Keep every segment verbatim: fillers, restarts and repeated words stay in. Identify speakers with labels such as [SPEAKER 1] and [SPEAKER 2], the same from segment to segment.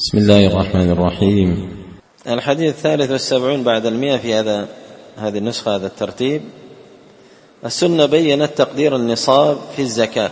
[SPEAKER 1] بسم الله الرحمن الرحيم.
[SPEAKER 2] الحديث الثالث والسبعون بعد المئة في هذا هذه النسخة، هذا الترتيب. السنة بيّنت تقدير النصاب في الزكاة.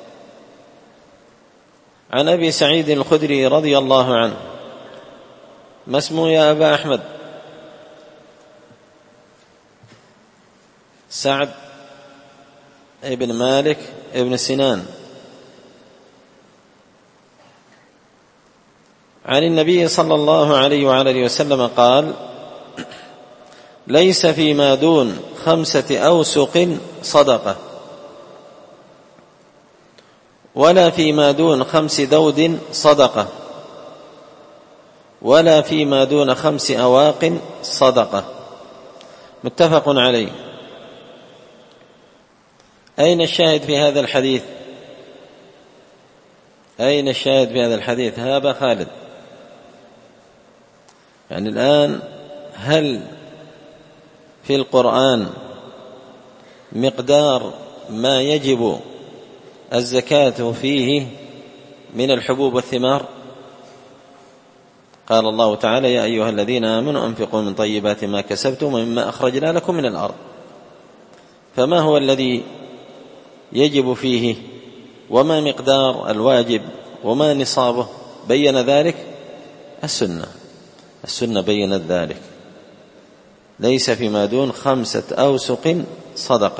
[SPEAKER 2] عن أبي سعيد الخدري رضي الله عنه. ما اسمه يا أبا أحمد؟ سعد ابن مالك ابن سنان. عن النبي صلى الله عليه وعلى وسلم قال: ليس فيما دون خمسة أوسق صدقة، ولا فيما دون خمس دود صدقة، ولا فيما دون خمس أواق صدقة. متفق عليه. أين الشاهد في هذا الحديث؟ أين الشاهد في هذا الحديث؟ هذا خالد. يعني الآن هل في القرآن مقدار ما يجب الزكاة فيه من الحبوب والثمار؟ قال الله تعالى: يا أيها الذين آمنوا أنفقوا من طيبات ما كسبتم ومما أخرجنا لكم من الأرض. فما هو الذي يجب فيه، وما مقدار الواجب، وما نصابه؟ بين ذلك السنة. السنة بينت ذلك. ليس فيما دون خمسة أوسق صدقة،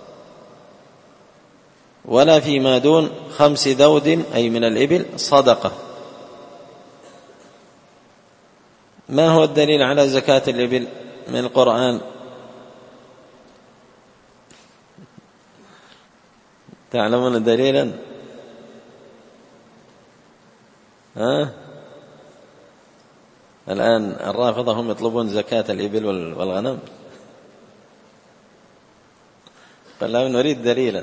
[SPEAKER 2] ولا فيما دون خمس دود أي من الإبل صدقة. ما هو الدليل على زكاة الإبل من القرآن؟ تعلمون دليلا؟ ها؟ الآن الرافضة هم يطلبون زكاة الإبل والغنم. فلا نريد دليلا.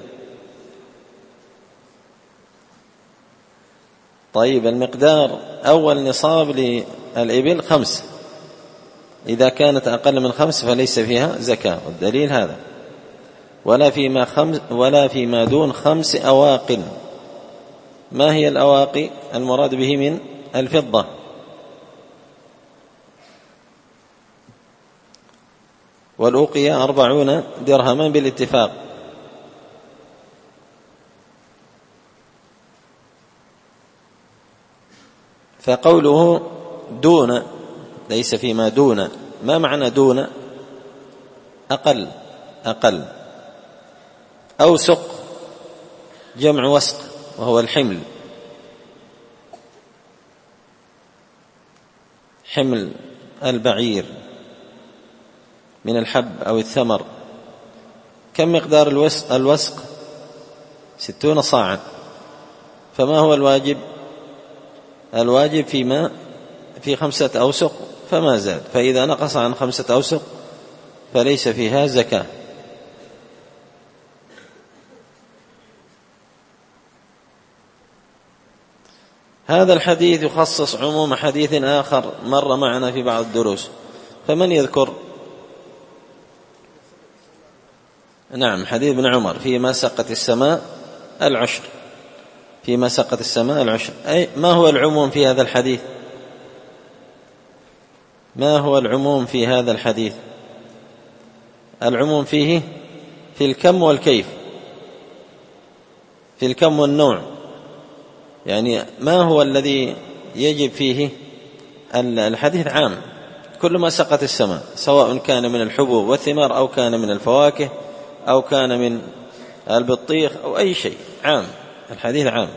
[SPEAKER 2] طيب، المقدار أول نصاب للإبل خمس، إذا كانت أقل من خمس فليس فيها زكاة، والدليل هذا. ولا فيما خمس ولا فيما دون خمس أواق. ما هي الأواقي؟ المراد به من الفضة. والأوقية أربعون درهما بالاتفاق. فقوله دون، ليس فيما دون، ما معنى دون؟ أقل أقل. أوسق جمع وسق، وهو الحمل، حمل البعير من الحب أو الثمر. كم مقدار الوسق؟ الوسق ستون صاعا. فما هو الواجب؟ الواجب فيما في خمسة أوسق فما زاد، فإذا نقص عن خمسة أوسق فليس فيها زكاة. هذا الحديث يخصص عموم حديث آخر مر معنا في بعض الدروس. فمن يذكر؟ نعم، حديث ابن عمر: فيما سقت السماء العشر. فيما سقت السماء العشر. أي ما هو العموم في هذا الحديث؟ ما هو العموم في هذا الحديث؟ العموم فيه في الكم والكيف، في الكم والنوع. يعني ما هو الذي يجب فيه؟ الحديث عام، كل ما سقت السماء، سواء كان من الحبوب والثمار أو كان من الفواكه أو كان من البطيخ أو أي شيء، عام. الحديث عام.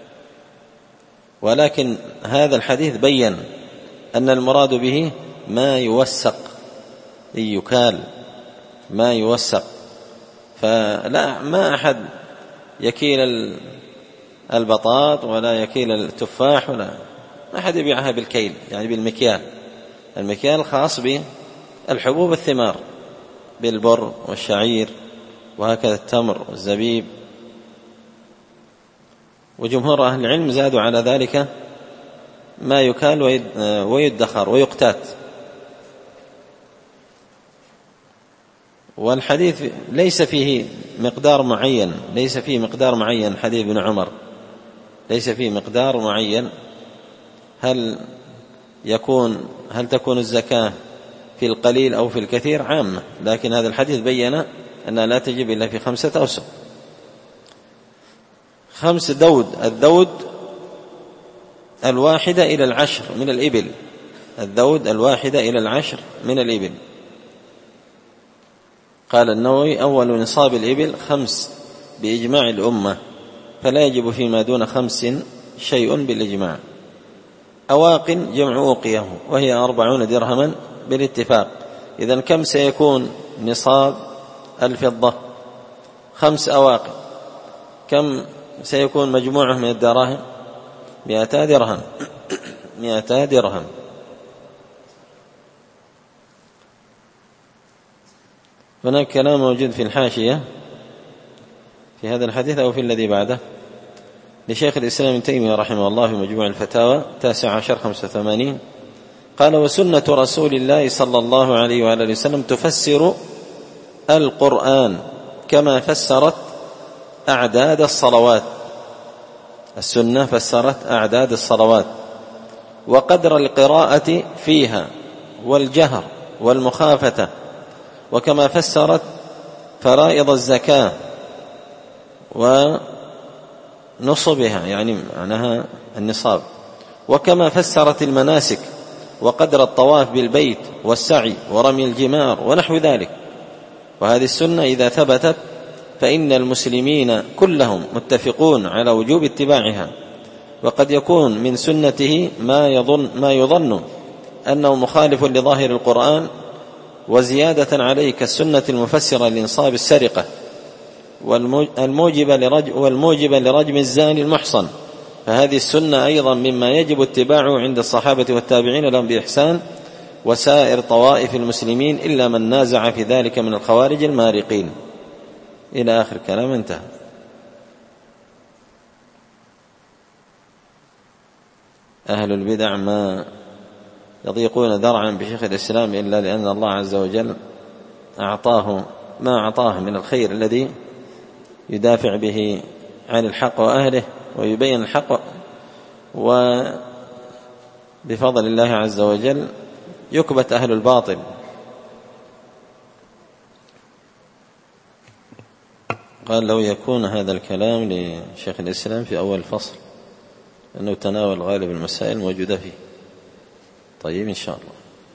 [SPEAKER 2] ولكن هذا الحديث بيّن أن المراد به ما يوسق، يكال، ما يوسق. فلا ما أحد يكيل البطاط ولا يكيل التفاح، ولا ما أحد يبيعها بالكيل، يعني بالمكيال. المكيال خاص بالحبوب والثمار، بالبر والشعير وهكذا التمر والزبيب. وجمهور أهل العلم زادوا على ذلك ما يكال ويدخر ويقتات. والحديث ليس فيه مقدار معين، ليس فيه مقدار معين. حديث ابن عمر ليس فيه مقدار معين، هل يكون هل تكون الزكاة في القليل أو في الكثير عامة، لكن هذا الحديث بيّن أنها لا تجب إلا في خمسة أوسق. خمس دود، الدود الواحدة إلى العشر من الإبل، الدود الواحدة إلى العشر من الإبل. قال النووي: أول نصاب الإبل خمس بإجماع الأمة، فلا يجب فيما دون خمس شيء بالإجماع. أواق جمع أوقية، وهي أربعون درهما بالاتفاق. إذن كم سيكون نصاب الفضة؟ خمس أواق. كم سيكون مجموعه من الدراهم؟ مئتا درهم. مئتا درهم. هناك كلام موجود في الحاشية في هذا الحديث أو في الذي بعده لشيخ الإسلام ابن تيمية رحمه الله في مجموع الفتاوى تاسع عشر خمسة وثمانين، قال: وسنة رسول الله صلى الله عليه وآله وسلم تفسر القرآن كما فسرت أعداد الصلوات. السنة فسرت أعداد الصلوات وقدر القراءة فيها والجهر والمخافة، وكما فسرت فرائض الزكاة ونصبها، يعني معناها النصاب، وكما فسرت المناسك وقدر الطواف بالبيت والسعي ورمي الجمار ونحو ذلك. وهذه السنة إذا ثبتت فإن المسلمين كلهم متفقون على وجوب اتباعها. وقد يكون من سنته ما يظن, ما يظن أنه مخالف لظاهر القرآن وزيادة عليه، كالسنة المفسرة لإنصاب السرقة والموجبة لرجم, والموجبة لرجم الزاني المحصن، فهذه السنة أيضا مما يجب اتباعه عند الصحابة والتابعين لهم بإحسان وسائر طوائف المسلمين، إلا من نازع في ذلك من الخوارج المارقين، إلى آخر كلام انتهى. أهل البدع ما يضيقون ذرعا بشيخ الإسلام إلا لأن الله عز وجل أعطاه ما أعطاه من الخير الذي يدافع به عن الحق وأهله ويبين الحق، وبفضل الله عز وجل يكبت أهل الباطل. قال: لو يكون هذا الكلام لشيخ الإسلام في أول فصل، أنه تناول غالب المسائل موجودة فيه. طيب إن شاء الله.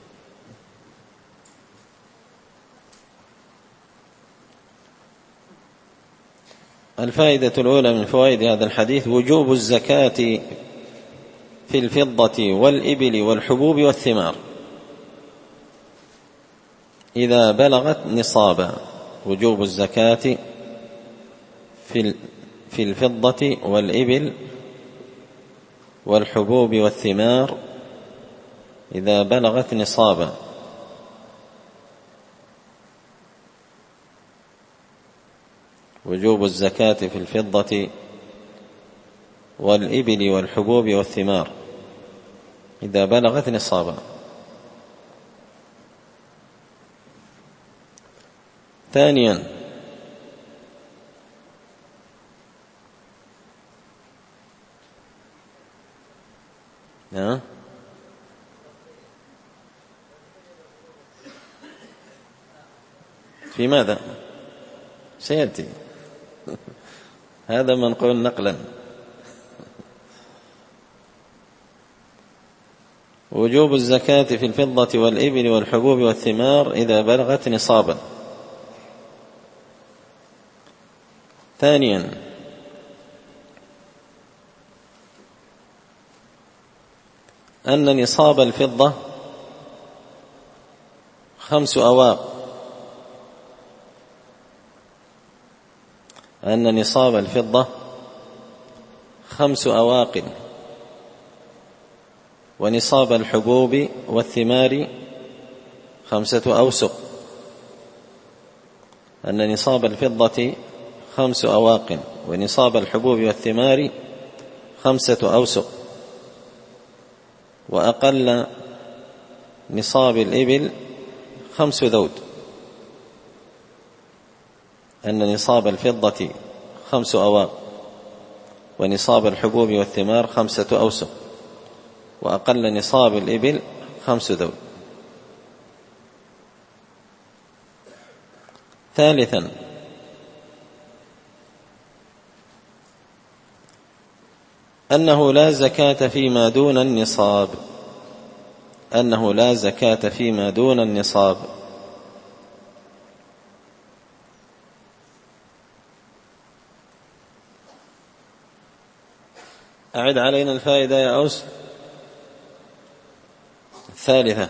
[SPEAKER 2] الفائدة الأولى من فوائد هذا الحديث وجوب الزكاة في الفضة والإبل والحبوب والثمار إذا بلغت نصابا. وجوب الزكاة في في الفضة والإبل والحبوب والثمار إذا بلغت نصابا. وجوب الزكاة في الفضة والإبل والحبوب والثمار إذا بلغت نصابا. ثانيا، ها في ماذا سيأتي هذا منقول نقلا. وجوب الزكاة في الفضة والإبل والحبوب والثمار إذا بلغت نصابا. ثانيا، أن نصاب الفضة خمس أواق. أن نصاب الفضة خمس أواق، ونصاب الحبوب والثمار خمسة أوسق. أن نصاب الفضة خمس أواق، ونصاب الحبوب والثمار خمسة أوسق. وأقل نصاب الإبل خمس ذود. أن نصاب الفضة خمس أواق، ونصاب الحبوب والثمار خمسة أوسق. وأقل نصاب الإبل خمس ذود. ثالثا أنه لا زكاة فيما دون النصاب أنه لا زكاة فيما دون النصاب أعد علينا الفائدة يا أوس. الثالثة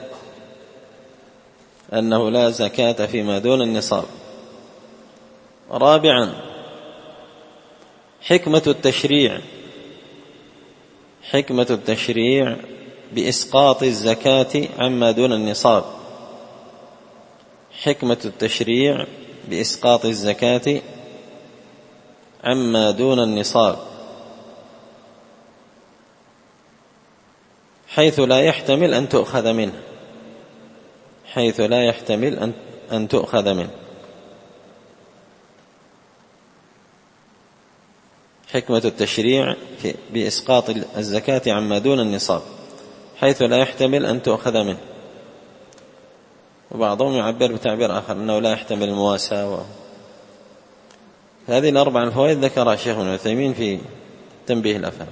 [SPEAKER 2] أنه لا زكاة فيما دون النصاب. رابعا حكمة التشريع حكمة التشريع بإسقاط الزكاة عما دون النصاب حكمة التشريع بإسقاط الزكاة عما دون النصاب حيث لا يحتمل أن تؤخذ منه حيث لا يحتمل أن أن تؤخذ منه. حكمة التشريع بإسقاط الزكاة عما دون النصاب حيث لا يحتمل أن تؤخذ منه. وبعضهم يعبر بتعبير آخر أنه لا يحتمل المواساة و... هذه الأربع الفوائد ذكرها الشيخ ابن عثيمين في تنبيه الأفهام.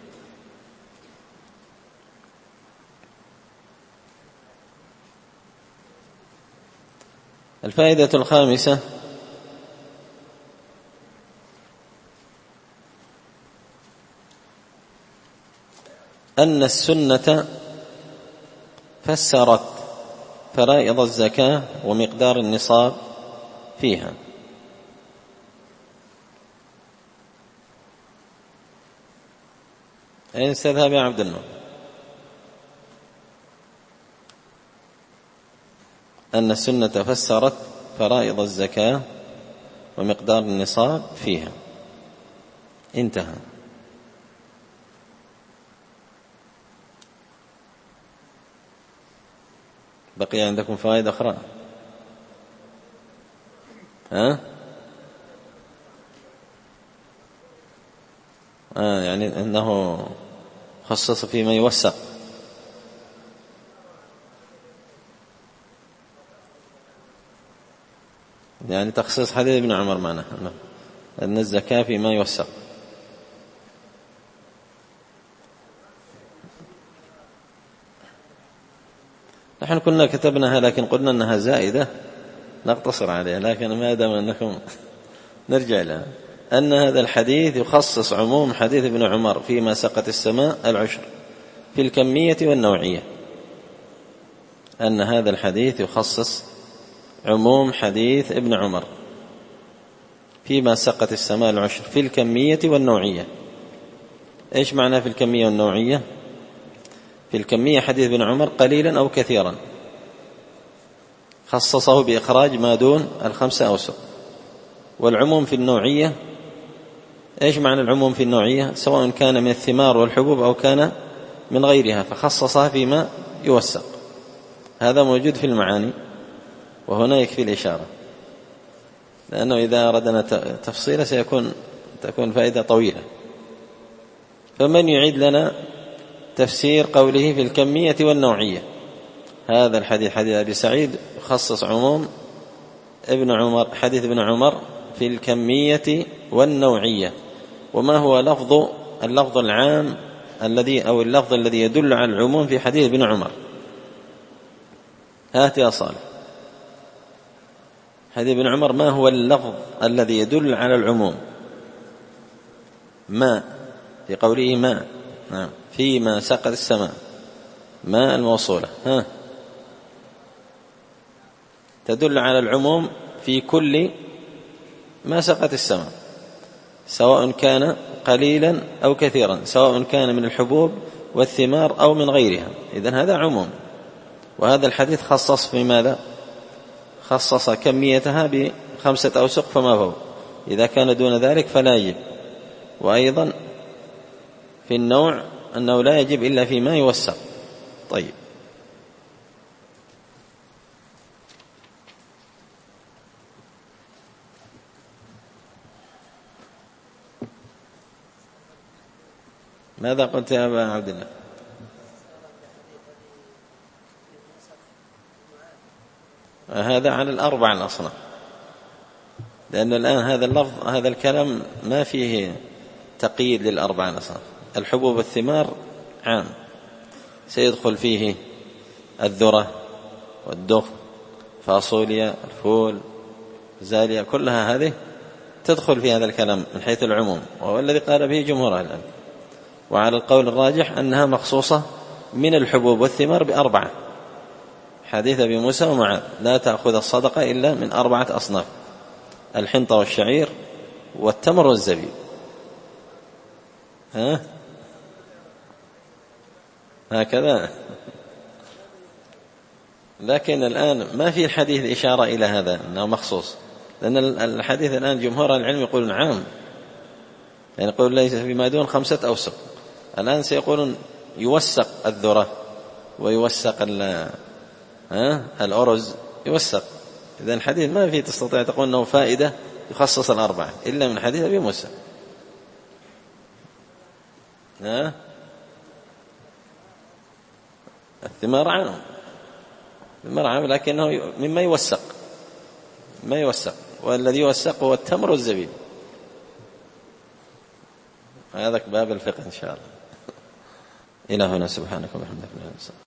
[SPEAKER 2] الفائدة الخامسة أن السنة فسرت فرائض الزكاة ومقدار النصاب فيها. أين استذهب يا عبد النور؟ أن السنة فسرت فرائض الزكاة ومقدار النصاب فيها. انتهى. بقي عندكم فوائد أخرى؟ ها؟ آه يعني أنه خصص فيما يوثق. يعني تخصيص حديث ابن عمر معنا أن الزكاة فيما يوثق. نحن كنا كتبناها لكن قلنا أنها زائدة نقتصر عليها، لكن ما دام أنكم نرجع لها. أن هذا الحديث يخصص عموم حديث ابن عمر فيما سقت السماء العشر في الكمية والنوعية. أن هذا الحديث يخصص عموم حديث ابن عمر فيما سقت السماء العشر في الكمية والنوعية. إيش معنى في الكمية والنوعية؟ في الكمية حديث ابن عمر قليلا أو كثيرا خصصه بإخراج ما دون الخمسة أوسق. والعموم في النوعية، إيش معنى العموم في النوعية؟ سواء كان من الثمار والحبوب أو كان من غيرها، فخصصها فيما يوثق. هذا موجود في المعاني، وهنا يكفي الإشارة، لأنه إذا أردنا تفصيله سيكون تكون فائدة طويلة. فمن يعيد لنا تفسير قوله في الكمية والنوعية؟ هذا الحديث حديث أبي سعيد يخصص عموم ابن عمر حديث ابن عمر في الكمية والنوعية. وما هو لفظ اللفظ العام الذي أو اللفظ الذي يدل على العموم في حديث ابن عمر؟ هات يا صالح. حديث ابن عمر ما هو اللفظ الذي يدل على العموم؟ ما في قوله ما نعم فيما سقت السماء، ما الموصولة ها تدل على العموم في كل ما سقت السماء، سواء كان قليلا أو كثيرا، سواء كان من الحبوب والثمار أو من غيرها. إذن هذا عموم. وهذا الحديث خصص في ماذا؟ خصص كميتها بخمسة أوسق فما فوق، إذا كان دون ذلك فلا يجب. وأيضا في النوع أنه لا يجب إلا فيما يوثق. طيب، ماذا قلت يا أبا عبد الله؟ هذا على الأربع الأصناف، لأن الآن هذا اللفظ هذا الكلام ما فيه تقييد للأربع الأصناف. الحبوب والثمار عام، سيدخل فيه الذرة والدخ، فاصوليا، الفول، زاليا، كلها هذه تدخل في هذا الكلام من حيث العموم، وهو الذي قال به جمهور أهل العلم. وعلى القول الراجح أنها مخصوصة من الحبوب والثمار بأربعة، حديث أبي موسى ومعاذ: لا تأخذ الصدقة إلا من أربعة أصناف: الحنطة والشعير والتمر والزبيب. ها هكذا. لكن الآن ما في الحديث إشارة إلى هذا أنه مخصوص، لأن الحديث الآن جمهور العلم يقولون عام، يعني يقول ليس فيما دون خمسة أوسق. الآن سيقولون يوسق الذرة ويوسق الأرز، يوسق. إذن الحديث ما فيه تستطيع تقول أنه فائدة يخصص الأربعة إلا من حديث أبي موسى. ها الثمار عام، الثمار عام، لكنه مما يوسق، ما يوسق، والذي يوسق هو التمر والزبيب. هذا باب الفقه إن شاء الله. إلى هنا، سبحانك وبحمدك.